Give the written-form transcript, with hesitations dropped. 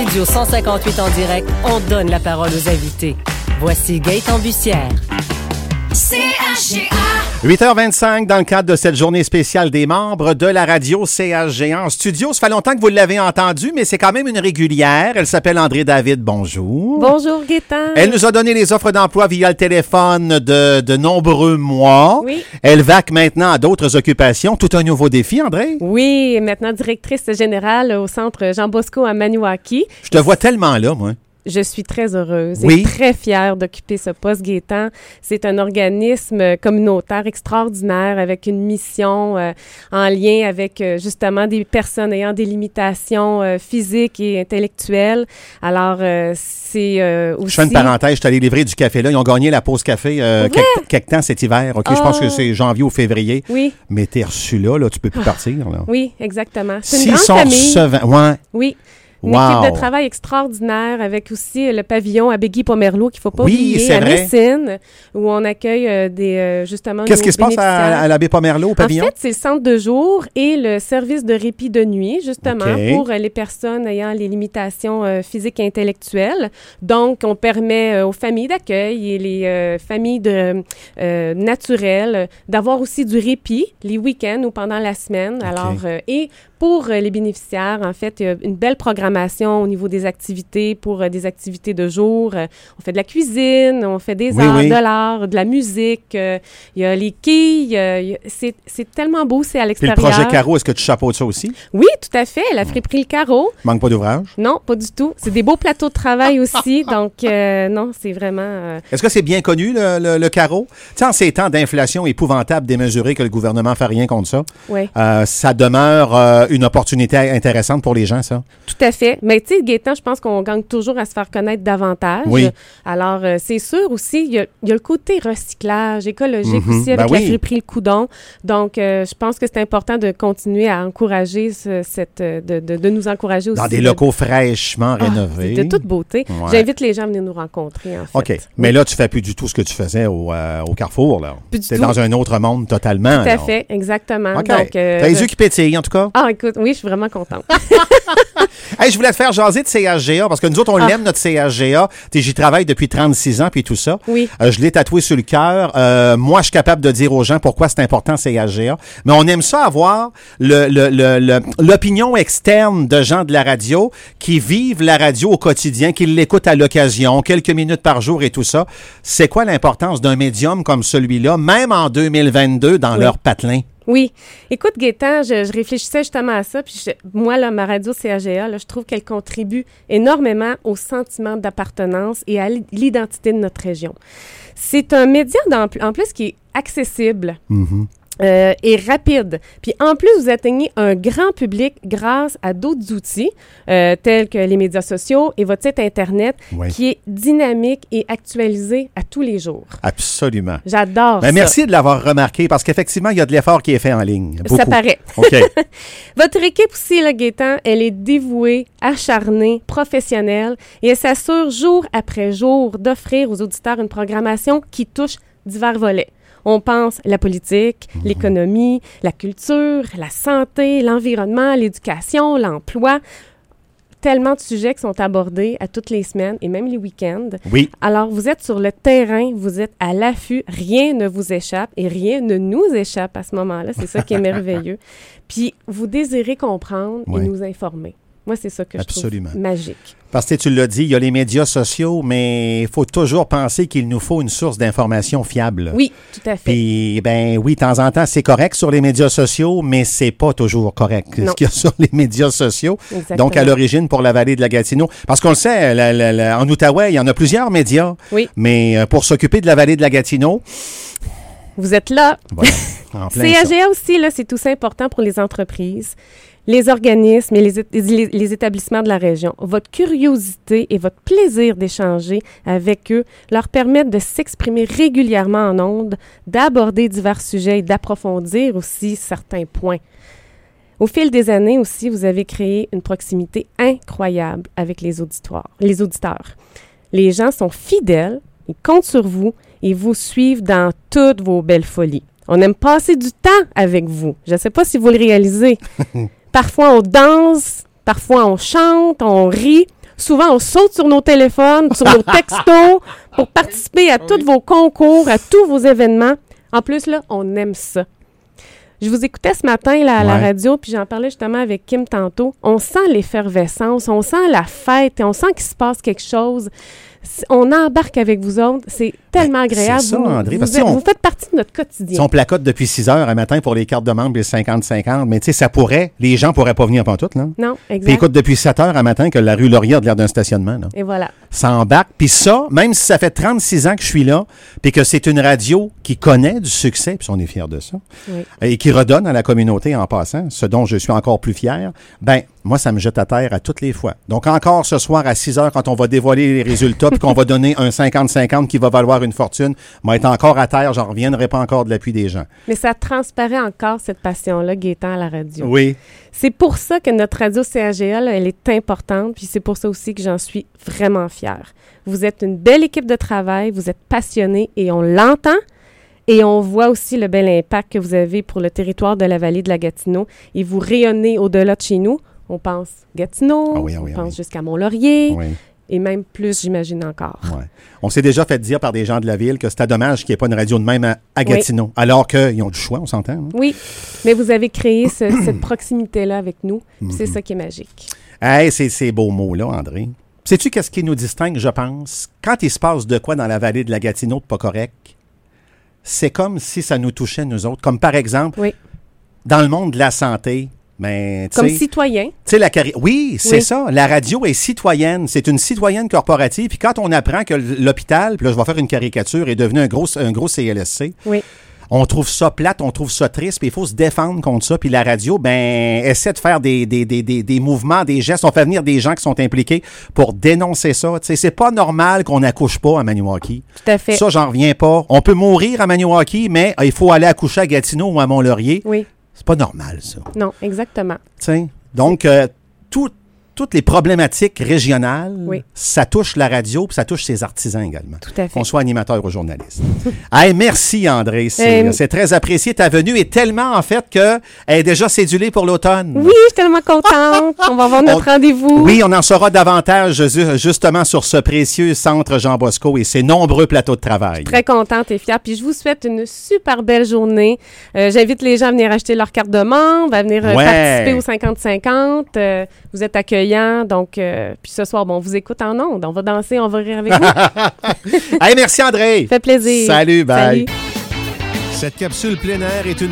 Studio 158 en direct, on donne la parole aux invités. Voici Gaëtan Bussière. CHGA. 8h25 dans le cadre de cette journée spéciale des membres de la radio CHGA en studio. Ça fait longtemps que vous l'avez entendu, mais c'est quand même une régulière. Elle s'appelle André David. Bonjour. Bonjour, Gaëtan. Elle nous a donné les offres d'emploi via le téléphone de nombreux mois. Oui. Elle vaque maintenant à d'autres occupations. Tout un nouveau défi, André. Oui, maintenant directrice générale au centre Jean Bosco à Maniwaki. Je te vois tellement là, moi. Je suis très heureuse Oui. et très fière d'occuper ce poste, Gaëtan. C'est un organisme communautaire extraordinaire avec une mission en lien avec justement des personnes ayant des limitations physiques et intellectuelles. Alors, c'est aussi... Je fais une parenthèse, je suis allé livrer du café là. Ils ont gagné la pause café quelque temps cet hiver. OK, je pense que c'est janvier ou février. Oui. Mais t'es reçu là, tu peux plus partir. Là. Oui, exactement. C'est S'ils une grande sont famille. recevants, ouais. Oui. Une Wow. équipe de travail extraordinaire avec aussi le pavillon à Bégui-Pomerleau qu'il ne faut pas Oui, oublier, c'est à vrai. Messine, où on accueille justement Qu'est-ce nos qui se passe bénéficiaires. à l'abbé Pomerleau, au pavillon? En fait, c'est le centre de jour et le service de répit de nuit, justement, OK. pour les personnes ayant les limitations physiques et intellectuelles. Donc, on permet aux familles d'accueil et les familles naturelles d'avoir aussi du répit les week-ends ou pendant la semaine. Alors, et pour les bénéficiaires, en fait, il y a une belle programmation au niveau des activités pour des activités de jour. On fait de la cuisine, on fait des arts, de l'art, de la musique. Il y a les quilles. C'est tellement beau, c'est à Puis l'extérieur. le projet Caro, est-ce que tu chapeautes ça aussi? Oui, tout à fait. La friperie Le Carreau. Manque pas d'ouvrage? Non, pas du tout. C'est des beaux plateaux de travail aussi. Donc, non, c'est vraiment... Est-ce que c'est bien connu, le Caro? Tu sais, en ces temps d'inflation épouvantable, démesurée, que le gouvernement fait rien contre ça, Oui. ça demeure une opportunité intéressante pour les gens, ça? Tout à fait. Mais tu sais, Gaëtan, je pense qu'on gagne toujours à se faire connaître davantage. Oui. Alors, c'est sûr aussi, il y a le côté recyclage écologique aussi avec Ben la oui. friperie Le Coudon. Donc, je pense que c'est important de continuer à encourager de nous encourager aussi. Dans des locaux fraîchement rénovés. C'est de toute beauté. Ouais. J'invite les gens à venir nous rencontrer, en fait. OK. Mais là, tu fais plus du tout ce que tu faisais au Carrefour, là. Plus du T'es tout. dans un autre monde totalement. Tout à là. fait, exactement. OK. Donc, T'as les yeux qui pétillent, en tout cas. Ah, écoute, oui, je suis vraiment contente. Hey, je voulais te faire jaser de CHGA, parce que nous autres, on l'aime, notre CHGA. J'y travaille depuis 36 ans, puis tout ça. Oui. Je l'ai tatoué sur le cœur. Moi, je suis capable de dire aux gens pourquoi c'est important, CHGA. Mais on aime ça avoir l'opinion externe de gens de la radio qui vivent la radio au quotidien, qui l'écoutent à l'occasion, quelques minutes par jour et tout ça. C'est quoi l'importance d'un médium comme celui-là, même en 2022, dans leur patelin? Oui. Écoute, Gaëtan, je réfléchissais justement à ça. Puis moi, là, ma radio CHGA, là, je trouve qu'elle contribue énormément au sentiment d'appartenance et à l'identité de notre région. C'est un média, en plus, qui est accessible. Et rapide. Puis en plus, vous atteignez un grand public grâce à d'autres outils tels que les médias sociaux et votre site Internet qui est dynamique et actualisé à tous les jours. Absolument. J'adore ça. Merci de l'avoir remarqué parce qu'effectivement, il y a de l'effort qui est fait en ligne. Beaucoup. Ça paraît. OK. Votre équipe aussi, là, Gaëtan, elle est dévouée, acharnée, professionnelle et elle s'assure jour après jour d'offrir aux auditeurs une programmation qui touche divers volets. On pense la politique, l'économie, la culture, la santé, l'environnement, l'éducation, l'emploi. Tellement de sujets qui sont abordés à toutes les semaines et même les week-ends. Oui. Alors, vous êtes sur le terrain, vous êtes à l'affût, rien ne vous échappe et rien ne nous échappe à ce moment-là. C'est ça qui est merveilleux. Puis, vous désirez comprendre et nous informer. Moi, c'est ça que je trouve magique. Parce que tu l'as dit, il y a les médias sociaux, mais il faut toujours penser qu'il nous faut une source d'information fiable. Oui, tout à fait. Puis, ben oui, de temps en temps, c'est correct sur les médias sociaux, mais c'est pas toujours correct ce qu'il y a sur les médias sociaux. Exactement. Donc, à l'origine, pour la vallée de la Gatineau. Parce qu'on le sait, en Outaouais, il y en a plusieurs médias. Oui. Mais pour s'occuper de la vallée de la Gatineau... Vous êtes là. Voilà, en plein CHGA aussi, là, c'est aussi important pour les entreprises, les organismes et les établissements de la région. Votre curiosité et votre plaisir d'échanger avec eux leur permettent de s'exprimer régulièrement en ondes, d'aborder divers sujets et d'approfondir aussi certains points. Au fil des années aussi, vous avez créé une proximité incroyable avec les auditeurs. Les gens sont fidèles, ils comptent sur vous et vous suivent dans toutes vos belles folies. On aime passer du temps avec vous. Je ne sais pas si vous le réalisez. Parfois, on danse, parfois, on chante, on rit, Souvent, on saute sur nos téléphones, sur nos textos pour participer à tous vos concours, à tous vos événements. En plus, là, on aime ça. Je vous écoutais ce matin là, à la radio, puis j'en parlais justement avec Kim tantôt. On sent l'effervescence, on sent la fête, on sent qu'il se passe quelque chose. On embarque avec vous autres. C'est tellement agréable. C'est ça, André. Vous faites partie de notre quotidien. Si on placote depuis 6 heures un matin pour les cartes de membres et 50-50, mais tu sais, les gens pourraient pas venir pantoute, là. Non, exact. Puis écoute, depuis 7 heures un matin que la rue Laurier a l'air d'un stationnement, là. Et voilà. Ça embarque. Puis ça, même si ça fait 36 ans que je suis là, puis que c'est une radio qui connaît du succès, puis on est fiers de ça, et qui redonne à la communauté en passant, ce dont je suis encore plus fier, ben moi, ça me jette à terre à toutes les fois. Donc, encore ce soir à 6 heures, quand on va dévoiler les résultats puis qu'on va donner un 50-50 qui va valoir une fortune, moi, être encore à terre, j'en reviendrai pas encore de l'appui des gens. Mais ça transparaît encore, cette passion-là, Gaétan, à la radio. Oui. C'est pour ça que notre radio CAGA, là, elle est importante, puis c'est pour ça aussi que j'en suis vraiment fière. Vous êtes une belle équipe de travail, vous êtes passionnés et on l'entend. Et on voit aussi le bel impact que vous avez pour le territoire de la vallée de la Gatineau. Et vous rayonnez au-delà de chez nous. On pense Gatineau, on pense jusqu'à Mont-Laurier, et même plus, j'imagine encore. Ouais. On s'est déjà fait dire par des gens de la ville que c'était dommage qu'il n'y ait pas une radio de même à Gatineau, alors qu'ils ont du choix, on s'entend. Hein? Oui, mais vous avez créé cette proximité-là avec nous. C'est ça qui est magique. Hey, c'est ces beaux mots-là, André. Sais-tu qu'est-ce qui nous distingue, je pense? Quand il se passe de quoi dans la vallée de la Gatineau de pas correct, c'est comme si ça nous touchait, nous autres. Comme par exemple, dans le monde de la santé, mais, comme citoyen. Oui, c'est ça. La radio est citoyenne. C'est une citoyenne corporative. Puis quand on apprend que l'hôpital, puis là, je vais faire une caricature, est devenu un gros CLSC, on trouve ça plate, on trouve ça triste, puis il faut se défendre contre ça. Puis la radio, essaie de faire des mouvements, des gestes. On fait venir des gens qui sont impliqués pour dénoncer ça. Tu sais, c'est pas normal qu'on n'accouche pas à Maniwaki. Tout à fait. Ça, j'en reviens pas. On peut mourir à Maniwaki, mais il faut aller accoucher à Gatineau ou à Mont-Laurier. Oui. C'est pas normal, ça. Non, exactement. T'sais, donc, toutes les problématiques régionales, ça touche la radio puis ça touche ses artisans également. Tout à fait. Qu'on soit animateur ou journaliste. Hey, merci, André. C'est très apprécié. Ta venue est tellement, en fait, qu'elle est déjà cédulée pour l'automne. Oui, je suis tellement contente. On va avoir notre rendez-vous. Oui, on en saura davantage, justement, sur ce précieux centre Jean Bosco et ses nombreux plateaux de travail. Très contente et fière. Puis je vous souhaite une super belle journée. J'invite les gens à venir acheter leur carte de membre, à venir participer au 50-50. Vous êtes accueillis. Donc, puis ce soir, on vous écoute en ondes. On va danser, on va rire avec vous. Hey, merci André. Ça fait plaisir. Salut, bye. Salut. Cette capsule plein air est une